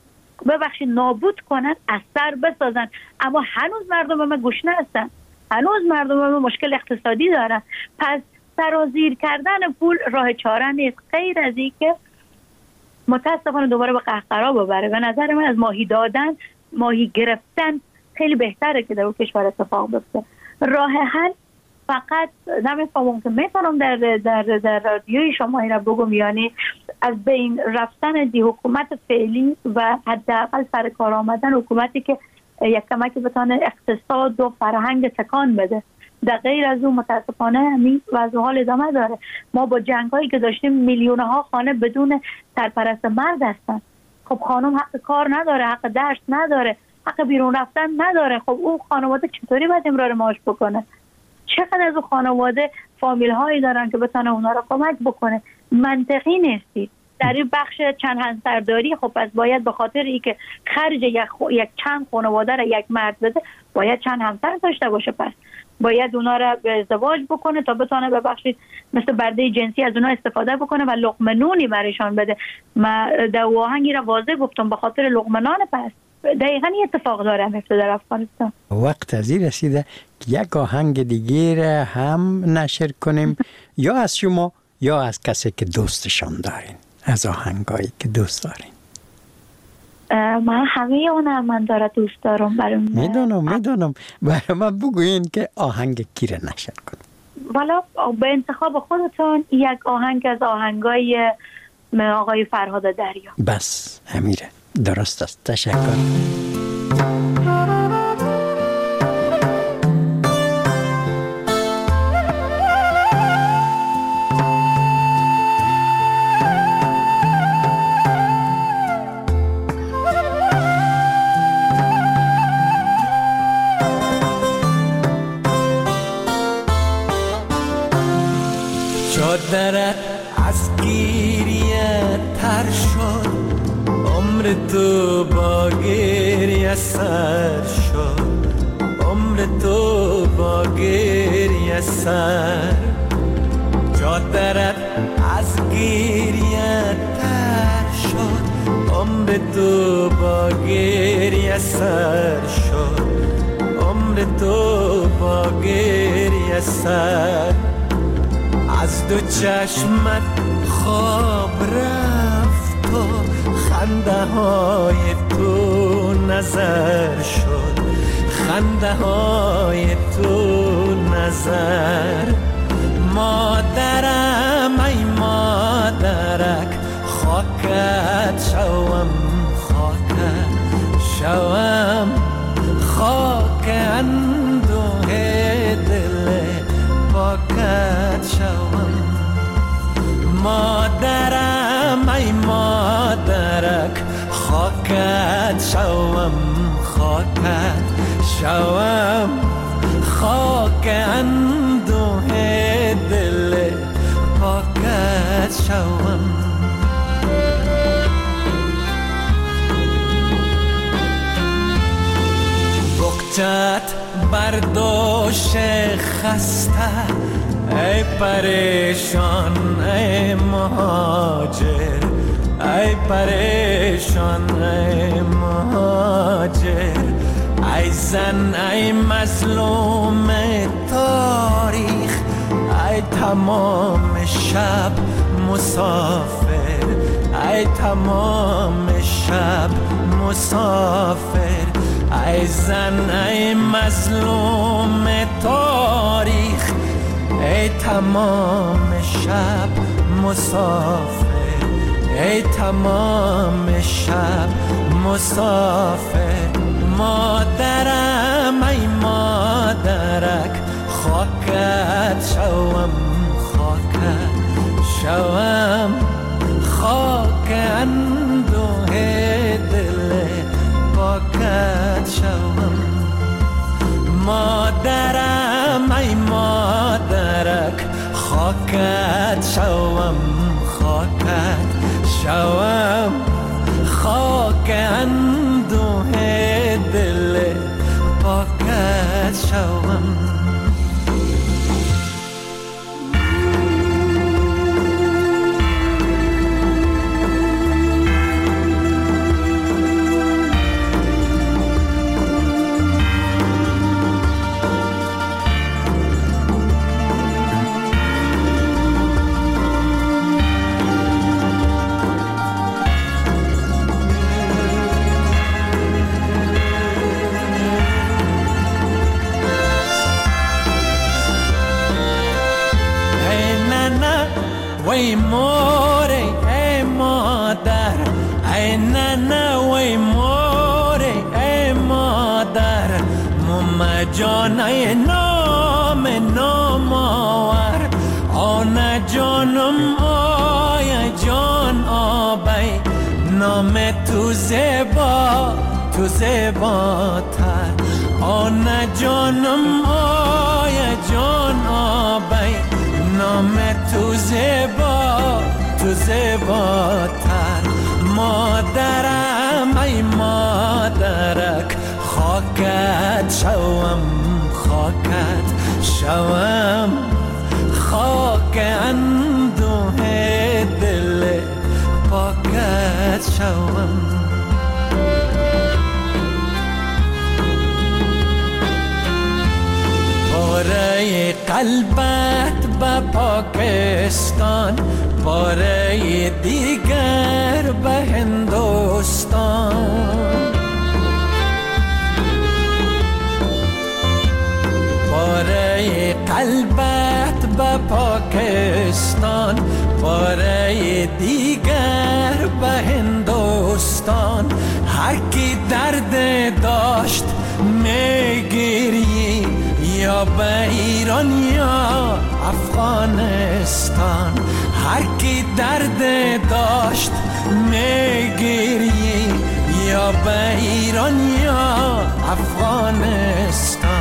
نابود کنن، از سر بسازن. اما هنوز مردم ما گوش هستن، هنوز مردم ما مشکل اقتصادی دارن. پس سرازیر کردن پول راه چاره نیست غیر از این که متاسفانه دوباره به قهقرا ببره. به نظر من از ماهی دادن، ماهی گرفتن خیلی بهتره که در اون کشور اتفاق بیفته. راه حل فقط نمیفهمم که میتونم در رادیوی شما این را بگم، یعنی از بین رفتن دی حکومت فعلی و حداقل سر کار آمدن حکومتی که یک کمکی بتونه اقتصاد و فرهنگ تکان بده. در غیر از اون متاسفانه همین وضع حال ادامه داره. ما با جنگایی که داشتیم میلیون‌ها خانه بدون سرپرست مرد هستن. خب خانم حق کار نداره، حق درس نداره، حق بیرون رفتن نداره. خب اون خانواده چطوری باید امرار معاش بکنه؟ چقدر از اون خانواده فامیل هایی دارن که بتونه اونا رو کمک بکنه؟ منطقی نیستی. در این بخش چند همسرداری خب پس باید به خاطر اینکه خرج یک چند خانواده را یک مرد بده باید چند همسر داشته باشه. پس باید اونا را به ازدواج بکنه تا بتونه ببخشید مثل برده جنسی از اونا استفاده بکنه و لقمه نونی برایشان بده. من در آهنگی را واضح گفتم به خاطر لقمه نان. پس دقیقاً این اتفاق داره میفته در افغانستان. وقت از این رسیده یک آهنگ دیگه را هم نشر کنیم یا از شما یا از کسی که دوستشان دارین، از آهنگایی که دوست دارین. من همه هنرمندا را دوست دارم. میدونم برای من بگوین که آهنگ کی را نشر کنیم. والا به انتخاب خودتون یک آهنگ از آهنگای آقای فرهاد دریا. بس امیره، درست است. تشکر. چادرت از گریه تر شد، عمر تو با گریه سر شد، عمر تو با گریه سر. چادرت از گریه تر شد، عمر تو با گریه سر شد، عمر تو با گریه سر. از دو چشمت خواب رفت و خنده های تو نظر شد، خنده های تو نظر. مادرم ای مادرک خاکت شوم، خاکت شوم، خاک اندوه دل پاکت شوم. مادرم ای مادرک شوم خاکت شوم خاک اندوه دل پاکت شوم بغجت برداشت خسته ای پریشان ای مهاجر ای پریشان ای مهاجر ای زن ای مظلوم تاریخ ای تمام شب مسافر ای تمام شب مسافر ای زن ای مظلوم تاریخ ای تمام شب مسافر ای تمام شب مسافر مادرم ای مادرک خاکت شوم خاکت شوم خاک اندوه دل پاکت شوم مادرم ای مادرک خاکت شوم خاکت شوم خاک اندوه دل پاکت شوم وی موری ای مادر ای ننه وی موری ای مادر مم جان ای نام آور آن جانم آی جان آبی نام تو زیباتر آن جانم آی جان آبی نام تو زیباتر مادرم ای مادرک خاکت شوم خاکت شوم خاک اندوه دل پاکت شوم باره قلبت به پاکستان باره دیگر به هندوستان باره قلبت به پاکستان باره دیگر به هندوستان هر کی درد داشت میگیری یا به ایران یا افغانستان هر کی درد داشت میگیری یا به ایران یا افغانستان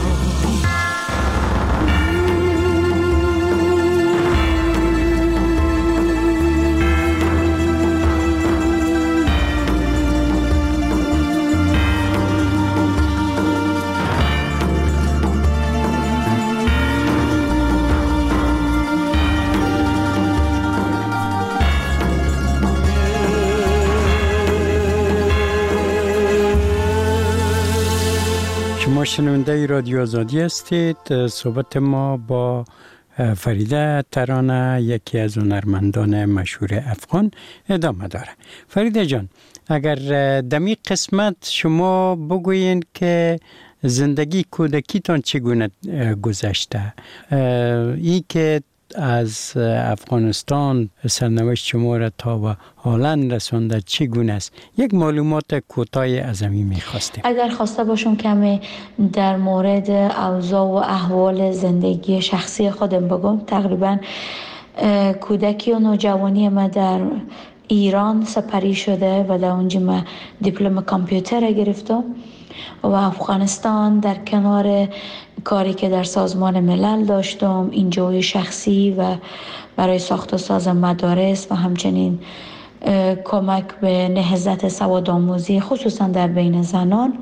شما شنونده رادیو آزادی هستید. صحبت ما با فریده ترانه یکی از هنرمندان مشهور افغان ادامه داره. فریده جان، اگر دمی قسمت شما بگوین که زندگی کودکیتان چگونه گذشته، ای که از افغانستان سرنوشت شما را تا به هلند رسانده چگونه است؟ یک معلومات کوتاه از همین می‌خواستیم. اگر خواسته باشم کمی در مورد اوضاع و احوال زندگی شخصی خودم بگم، تقریبا کودکی و نوجوانی ما در ایران سپری شده و در اونجا من دیپلم کامپیوتر گرفتم و افغانستان در کنار کاری که در سازمان ملل داشتم، اینجای شخصی و برای ساخت و ساز مدارس و همچنین کمک به نهضت سوادآموزی خصوصا در بین زنان،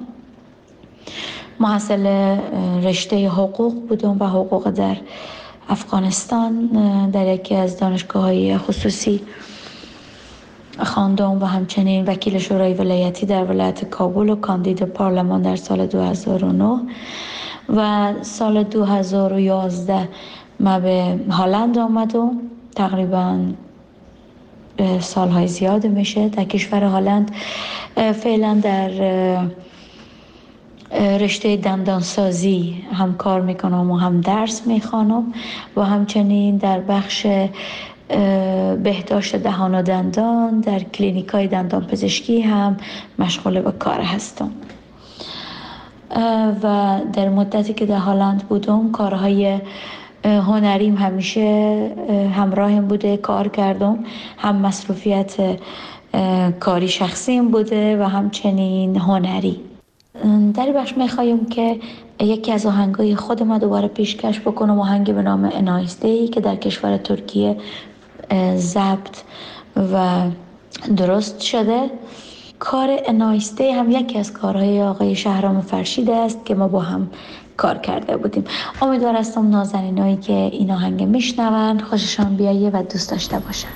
محصل رشته حقوق بودم و حقوق در افغانستان در یکی از دانشگاه‌های خصوصی خواندم و همچنین وکیل شورای ولایتی در ولایت کابل و کاندید پارلمان در سال 2009 و سال 2011 من به هلند آمدم. تقریبا سالهای زیاد میشه در کشور هلند. فعلا در رشته دندانسازی هم کار میکنم و هم درس میخوانم و همچنین در بخش بهداشت دهان و دندان در کلینیکای دندان پزشکی هم مشغول به کار هستم. و در مدتی که در هلند بودم کارهای هنریم همیشه همراهم بوده، کار کردم، هم مصروفیت کاری شخصیم بوده و همچنین هنری. در بخش میخوایم که یکی از آهنگای خود ما دوباره پیشکش بکنم، آهنگی به نام انایسته‌ای که در کشور ترکیه ضبط و درست شده. کار انایسته هم یکی از کارهای آقای شهرام فرشید است که ما با هم کار کرده بودیم. امیدوار هستم نازنینایی که این آهنگ میشنون خوششان بیایه و دوست داشته باشن.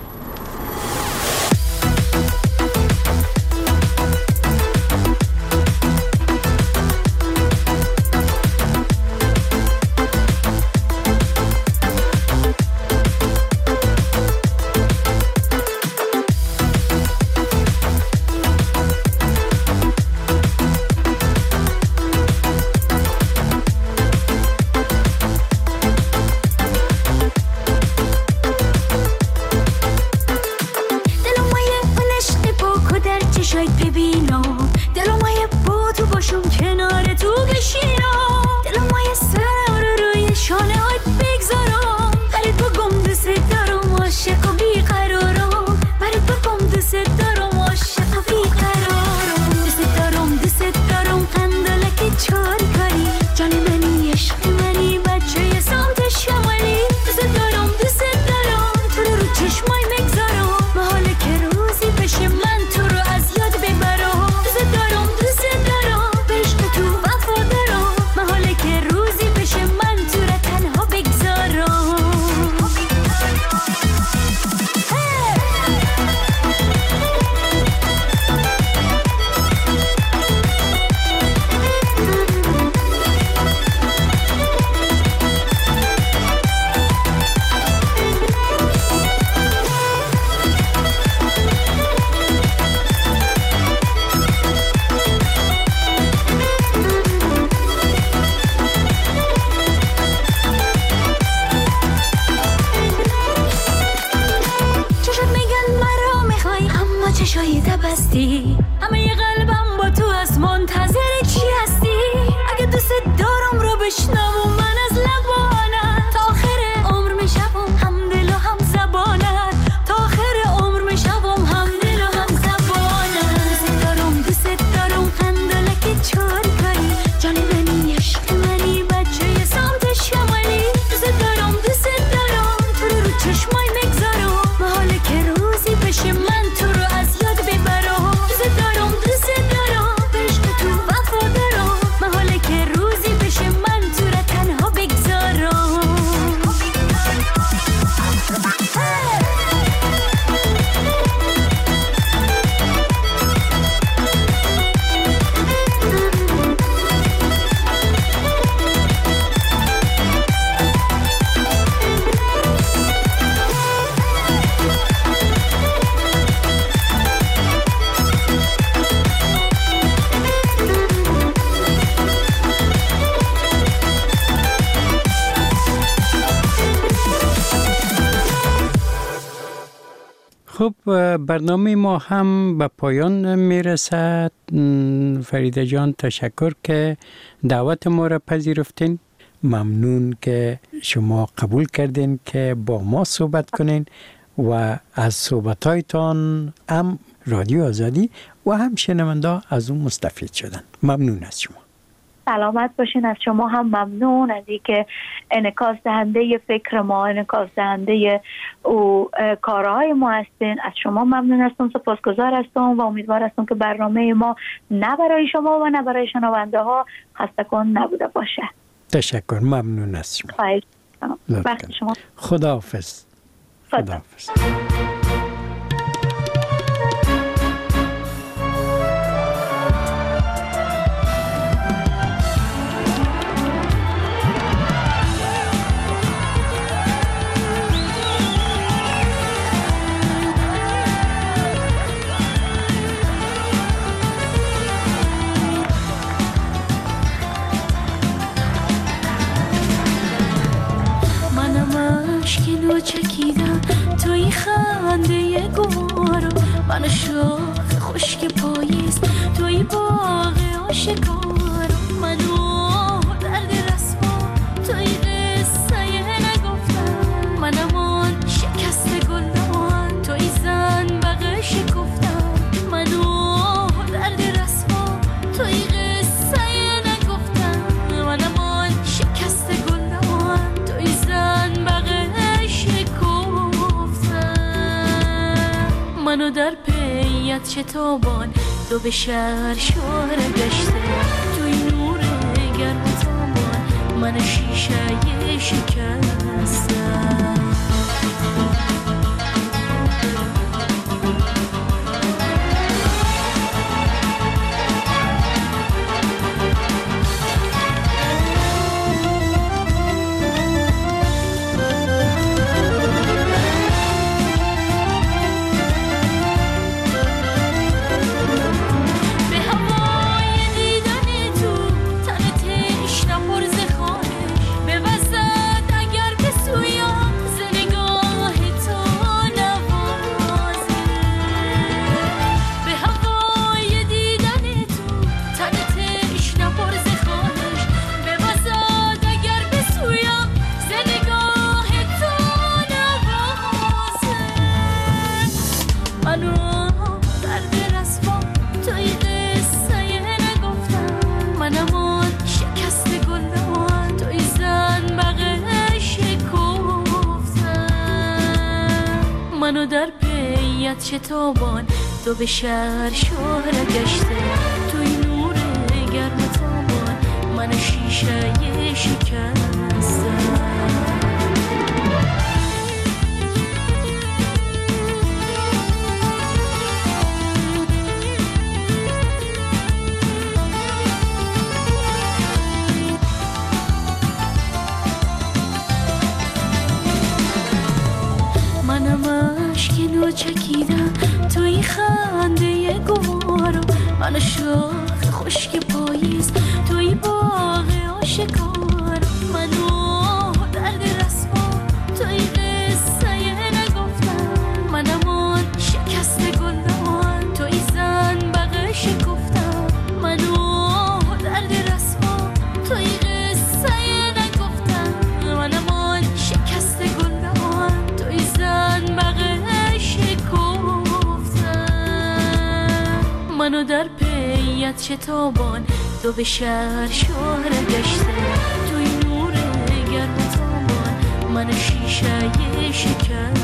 خب برنامه ما هم به پایان میرسد. فریده جان تشکر که دعوت ما را پذیرفتین. ممنون که شما قبول کردین که با ما صحبت کنین و از صحبتایتان هم رادیو آزادی و هم شنونده از اون مستفید شدن. ممنون از شما. سلامت باشین. از شما هم ممنون از اینکه انعکاس دهنده فکر ما، انعکاس دهنده کارهای ما هستین. از شما ممنون هستم، سپاسگزار هستم و امیدوار هستم که برنامه ما نه برای شما و نه برای شنونده ها خسته کن نبوده باشه. تشکر، ممنون از شما. خواهش می‌کنم. وقت شما. خداحافظ. خداحافظ. چکیدم توی خنده گوارو، من شاخ خشک پاییز توی باغ آشکارو، منو درد رسوا توی قصه نگفتم، منم آن شکست گلان توی زن بغه شکفتم، منو درد رسوا توی قصه نگفتم، منم آن شکست گلان توی زن بغه منو در پیت شتابان تو به شهر شهر گشته، توی نور گرم تابان من شیشه شکستم. منو در پیت شتابان تو به شهر شهر گشته، توی نور گرم تابان من شیشه شکستم. چکیدم توی خنده گوارو، من شاخ خشک پاییز توی باغ آشکارو، منو درد رسوا توی قصه نگفتم، منم آن شکست گلان توی زن بغه شکفتم، منو درد رسوا توی قصه نگفتم، منم آن شکست گلان توی زن بغه منو در پیت شتابان تو به شهر شهر گشته، توی نور گرم تابان من شیشه شکستم.